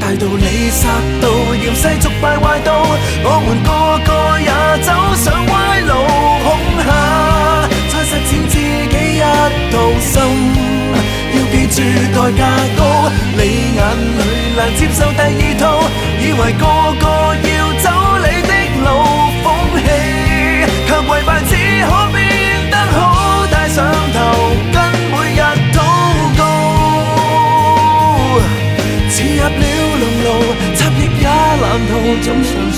大道理殺到，嫌世俗敗壞到，我們個個也走上歪路，恐嚇再實踐自己一套心。要記住代價高，你眼裏難接受第二套，以為個個要走你的路，風氣卻為敗只可變得好，戴上頭跟每日禱告，似入了濃爐，插翼也難逃，總想